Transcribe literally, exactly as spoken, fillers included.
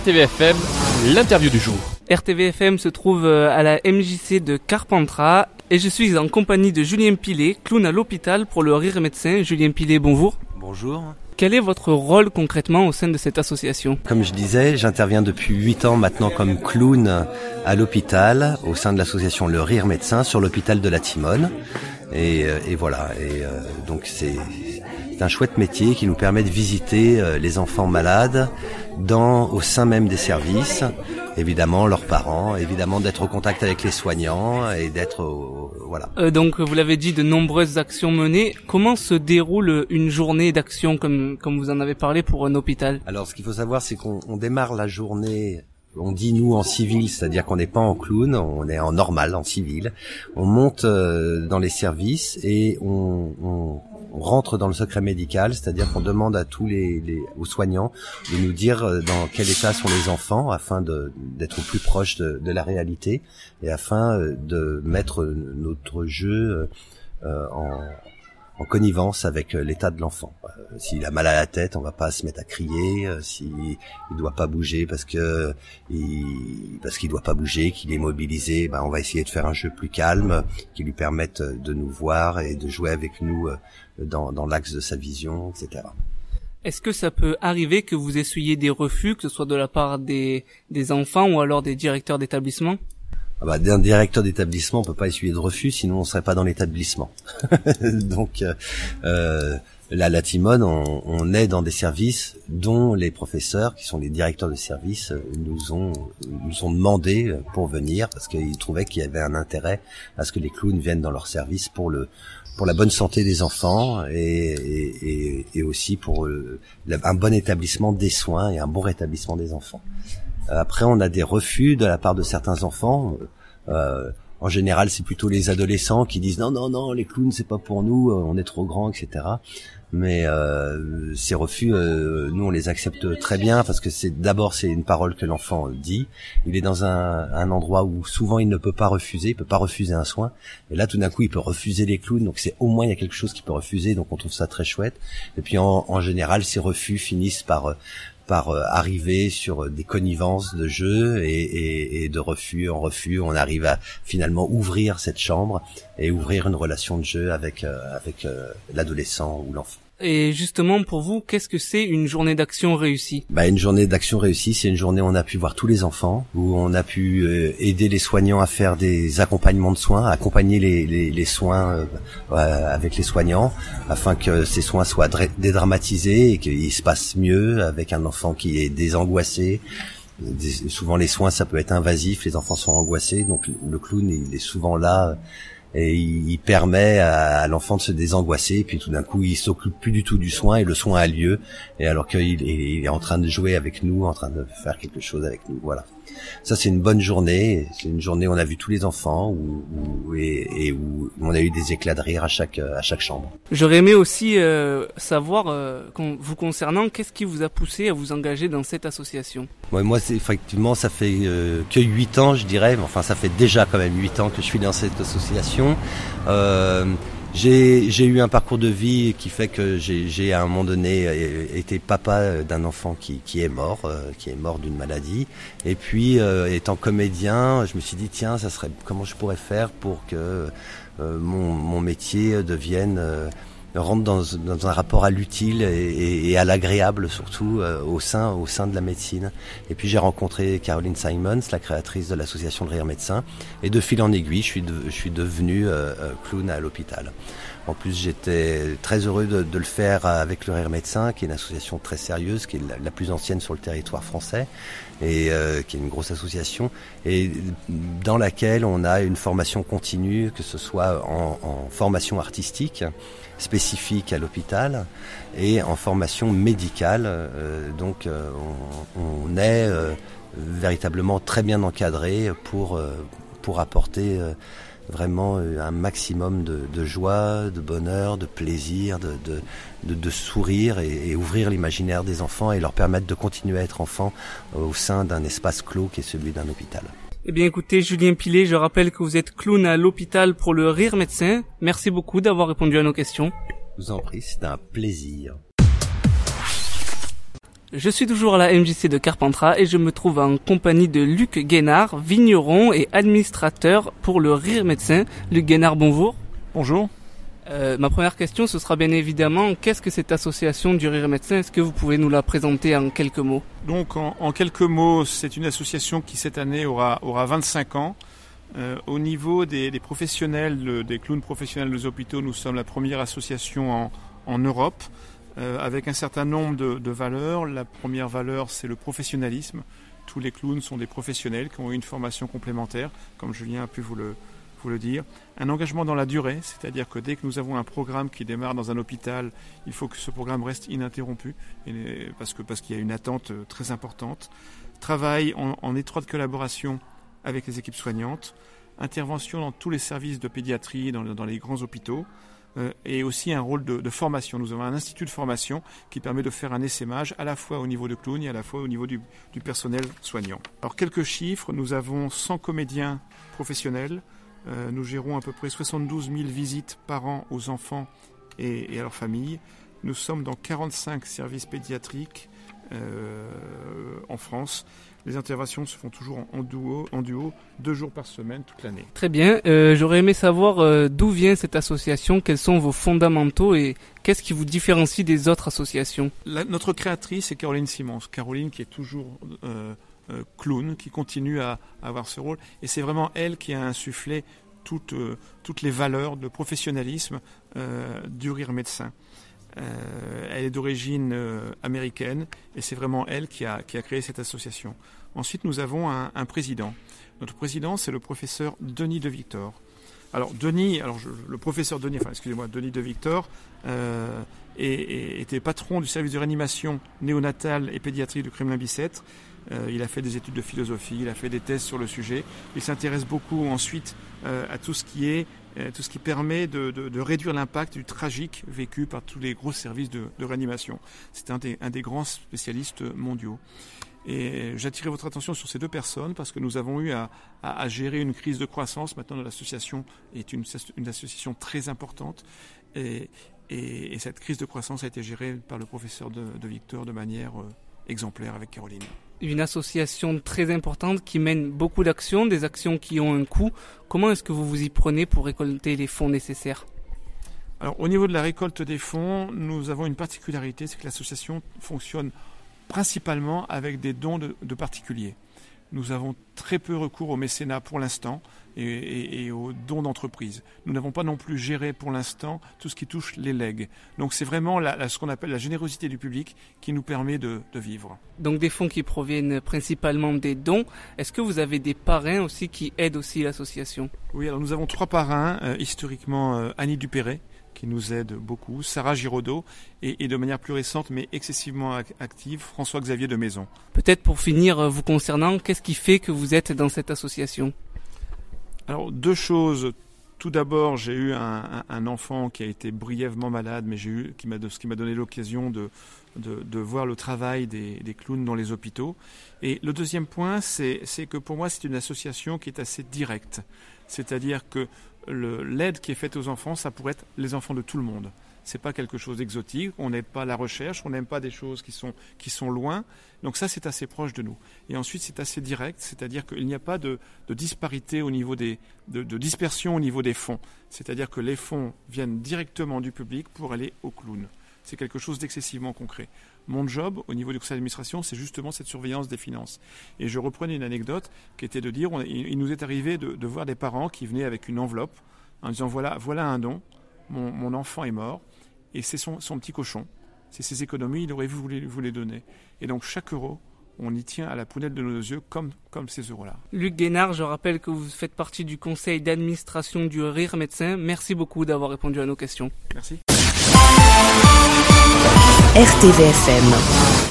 R T V F M, l'interview du jour. R T V F M se trouve à la M J C de Carpentras et je suis en compagnie de Julien Pilet, clown à l'hôpital pour le Rire Médecin. Julien Pilet, bonjour. Bonjour. Quel est votre rôle concrètement au sein de cette association ? Comme je disais, j'interviens depuis huit ans maintenant comme clown à l'hôpital, au sein de l'association Le Rire Médecin, sur l'hôpital de la Timone. Et, et voilà, et euh, donc c'est, c'est un chouette métier qui nous permet de visiter euh, les enfants malades dans, au sein même des services, évidemment leurs parents, évidemment d'être au contact avec les soignants et d'être au, voilà. Euh, donc vous l'avez dit, de nombreuses actions menées. Comment se déroule une journée d'action comme comme vous en avez parlé pour un hôpital ? Alors ce qu'il faut savoir, c'est qu'on on démarre la journée. On dit nous en civil, c'est-à-dire qu'on n'est pas en clown, on est en normal, en civil. On monte euh, dans les services et on, on, on rentre dans le secret médical, c'est-à-dire qu'on demande à tous les, les aux soignants de nous dire dans quel état sont les enfants, afin de d'être au plus proche de, de la réalité et afin de mettre notre jeu euh, en en connivence avec l'état de l'enfant. Euh, s'il a mal à la tête, on va pas se mettre à crier. Euh, s'il il doit pas bouger parce que il, parce qu'il doit pas bouger, qu'il est mobilisé, ben on va essayer de faire un jeu plus calme qui lui permette de nous voir et de jouer avec nous euh, dans, dans l'axe de sa vision, et cetera. Est-ce que ça peut arriver que vous essuyez des refus, que ce soit de la part des des enfants ou alors des directeurs d'établissement ? Ah bah, d'un directeur d'établissement, on peut pas essuyer de refus, sinon on serait pas dans l'établissement. Donc, euh, là, la Timone, on, on est dans des services dont les professeurs, qui sont les directeurs de service, nous ont nous ont demandé pour venir parce qu'ils trouvaient qu'il y avait un intérêt à ce que les clowns viennent dans leur service pour le pour la bonne santé des enfants et et, et, et aussi pour euh, un bon établissement des soins et un bon rétablissement des enfants. Après, on a des refus de la part de certains enfants. Euh, en général, c'est plutôt les adolescents qui disent non, non, non, les clowns, c'est pas pour nous, on est trop grands, et cetera. Mais euh, ces refus, euh, nous, on les accepte très bien parce que c'est d'abord c'est une parole que l'enfant dit. Il est dans un, un endroit où souvent il ne peut pas refuser, il peut pas refuser un soin. Et là, tout d'un coup, il peut refuser les clowns. Donc, c'est au moins il y a quelque chose qu'il peut refuser. Donc, on trouve ça très chouette. Et puis, en, en général, ces refus finissent par par euh, arriver sur des connivences de jeu et, et, et de refus en refus, on arrive à finalement ouvrir cette chambre et ouvrir une relation de jeu avec euh, avec euh, l'adolescent ou l'enfant. Et justement, pour vous, qu'est-ce que c'est une journée d'action réussie ? Bah, une journée d'action réussie, c'est une journée où on a pu voir tous les enfants, où on a pu euh, aider les soignants à faire des accompagnements de soins, accompagner les, les, les soins euh, euh, avec les soignants, afin que ces soins soient dra- dédramatisés et qu'il se passe mieux avec un enfant qui est désangoissé. Des, souvent les soins, ça peut être invasif, les enfants sont angoissés, donc le clown, il est souvent là et il, il permet à, à l'enfant de se désangoisser, et puis tout d'un coup il s'occupe plus du tout du soin et le soin a lieu, et alors qu'il il est en train de jouer avec nous, en train de faire quelque chose avec nous. Voilà. Ça, c'est une bonne journée. C'est une journée où on a vu tous les enfants où, où, et, et où on a eu des éclats de rire à chaque à chaque chambre. J'aurais aimé aussi euh, savoir, euh, vous concernant, qu'est-ce qui vous a poussé à vous engager dans cette association ? Ouais, moi, c'est, effectivement, ça fait euh, que huit ans, je dirais. Enfin, ça fait déjà quand même huit ans que je suis dans cette association. Euh, J'ai, j'ai eu un parcours de vie qui fait que j'ai, j'ai à un moment donné été papa d'un enfant qui, qui est mort, euh, qui est mort d'une maladie. Et puis, euh, étant comédien, je me suis dit tiens, ça serait comment je pourrais faire pour que euh, mon, mon métier devienne euh, rentre dans, dans un rapport à l'utile et, et, et à l'agréable surtout euh, au sein au sein de la médecine. Et puis j'ai rencontré Caroline Simons, la créatrice de l'association Le Rire Médecin, et de fil en aiguille, je suis de, je suis devenu euh, clown à l'hôpital. En plus, j'étais très heureux de, de le faire avec Le Rire Médecin, qui est une association très sérieuse, qui est la, la plus ancienne sur le territoire français, et euh, qui est une grosse association, et dans laquelle on a une formation continue, que ce soit en, en formation artistique, spécifique à l'hôpital, et en formation médicale. Euh, donc, euh, on, on est euh, véritablement très bien encadré pour, euh, pour apporter euh, vraiment un maximum de, de joie, de bonheur, de plaisir, de, de, de, de sourire et, et ouvrir l'imaginaire des enfants et leur permettre de continuer à être enfants au sein d'un espace clos qui est celui d'un hôpital. Eh bien écoutez, Julien Pilet, je rappelle que vous êtes clown à l'hôpital pour Le Rire Médecin. Merci beaucoup d'avoir répondu à nos questions. Je vous en prie, c'est un plaisir. Je suis toujours à la M J C de Carpentras et je me trouve en compagnie de Luc Guénard, vigneron et administrateur pour le Rire Médecin. Luc Guénard, bonjour. Bonjour. Euh, ma première question, ce sera bien évidemment, qu'est-ce que cette association du Rire Médecin? Est-ce que vous pouvez nous la présenter en quelques mots? Donc en, en quelques mots, c'est une association qui cette année aura, aura vingt-cinq ans. Euh, au niveau des, des professionnels, le, des clowns professionnels des hôpitaux, nous sommes la première association en, en Europe euh, avec un certain nombre de, de valeurs. La première valeur, c'est le professionnalisme. Tous les clowns sont des professionnels qui ont eu une formation complémentaire, comme Julien a pu vous le vous le dire. Un engagement dans la durée, c'est-à-dire que dès que nous avons un programme qui démarre dans un hôpital, il faut que ce programme reste ininterrompu, et, parce, que, parce qu'il y a une attente très importante. Travail en, en étroite collaboration avec les équipes soignantes, intervention dans tous les services de pédiatrie, dans, dans les grands hôpitaux, euh, et aussi un rôle de, de formation. Nous avons un institut de formation qui permet de faire un essaimage à la fois au niveau de clowns et à la fois au niveau du, du personnel soignant. Alors quelques chiffres, nous avons cent comédiens professionnels. Euh, nous gérons à peu près soixante-douze mille visites par an aux enfants et, et à leurs familles. Nous sommes dans quarante-cinq services pédiatriques euh, en France. Les interventions se font toujours en, en, duo, en duo, deux jours par semaine, toute l'année. Très bien. Euh, j'aurais aimé savoir euh, d'où vient cette association, quels sont vos fondamentaux et qu'est-ce qui vous différencie des autres associations? La, Notre créatrice est Caroline Simons. Caroline qui est toujours... Euh, Euh, clown, qui continue à, à avoir ce rôle, et c'est vraiment elle qui a insufflé toutes, euh, toutes les valeurs de professionnalisme euh, du Rire Médecin. Euh, elle est d'origine euh, américaine et c'est vraiment elle qui a, qui a créé cette association. Ensuite, nous avons un, un président. Notre président, c'est le professeur Denis de Victor. Alors Denis, alors je, le professeur Denis, enfin excusez-moi, Denis de Victor euh, et, et, était patron du service de réanimation néonatale et pédiatrie du Kremlin-Bicêtre. Euh, il a fait des études de philosophie, il a fait des thèses sur le sujet. Il s'intéresse beaucoup ensuite euh, à tout ce qui est, euh, tout ce qui permet de, de, de réduire l'impact du tragique vécu par tous les gros services de, de réanimation. C'est un des, un des grands spécialistes mondiaux. Et j'attirais votre attention sur ces deux personnes parce que nous avons eu à, à, à gérer une crise de croissance. Maintenant, l'association est une, une association très importante. Et, et, et cette crise de croissance a été gérée par le professeur de, de Victor de manière euh, exemplaire avec Caroline. Une association très importante qui mène beaucoup d'actions, des actions qui ont un coût. Comment est-ce que vous vous y prenez pour récolter les fonds nécessaires? Alors, au niveau de la récolte des fonds, nous avons une particularité, c'est que l'association fonctionne principalement avec des dons de, de particuliers. Nous avons très peu recours au mécénat pour l'instant et, et, et aux dons d'entreprise. Nous n'avons pas non plus géré pour l'instant tout ce qui touche les legs. Donc c'est vraiment la, la, ce qu'on appelle la générosité du public qui nous permet de, de vivre. Donc des fonds qui proviennent principalement des dons. Est-ce que vous avez des parrains aussi qui aident aussi l'association? Oui, alors nous avons trois parrains, euh, historiquement euh, Annie Dupéré, qui nous aide beaucoup, Sarah Giraudot et, et de manière plus récente mais excessivement active, François-Xavier de Maison. Peut-être pour finir vous concernant, qu'est-ce qui fait que vous êtes dans cette association? Alors deux choses. Tout d'abord, j'ai eu un, un, un enfant qui a été brièvement malade, mais j'ai eu, qui m'a, ce qui m'a donné l'occasion de, de, de voir le travail des, des clowns dans les hôpitaux. Et le deuxième point, c'est, c'est que pour moi, c'est une association qui est assez directe. C'est-à-dire que le, l'aide qui est faite aux enfants, ça pourrait être les enfants de tout le monde. C'est pas quelque chose d'exotique, on n'aide pas la recherche, on n'aime pas des choses qui sont, qui sont loin. Donc ça, c'est assez proche de nous. Et ensuite, c'est assez direct, c'est-à-dire qu'il n'y a pas de, de disparité au niveau des, de, de dispersion au niveau des fonds. C'est-à-dire que les fonds viennent directement du public pour aller au clown. C'est quelque chose d'excessivement concret. Mon job, au niveau du conseil d'administration, c'est justement cette surveillance des finances. Et je reprenais une anecdote qui était de dire, on, il, il nous est arrivé de, de voir des parents qui venaient avec une enveloppe en disant, voilà, voilà un don, mon, mon enfant est mort, et c'est son, son petit cochon. C'est ses économies, il aurait voulu vous les donner. Et donc chaque euro, on y tient à la prunelle de nos yeux comme, comme ces euros-là. Luc Guénard, je rappelle que vous faites partie du conseil d'administration du Rire Médecin. Merci beaucoup d'avoir répondu à nos questions. Merci. R T V F M.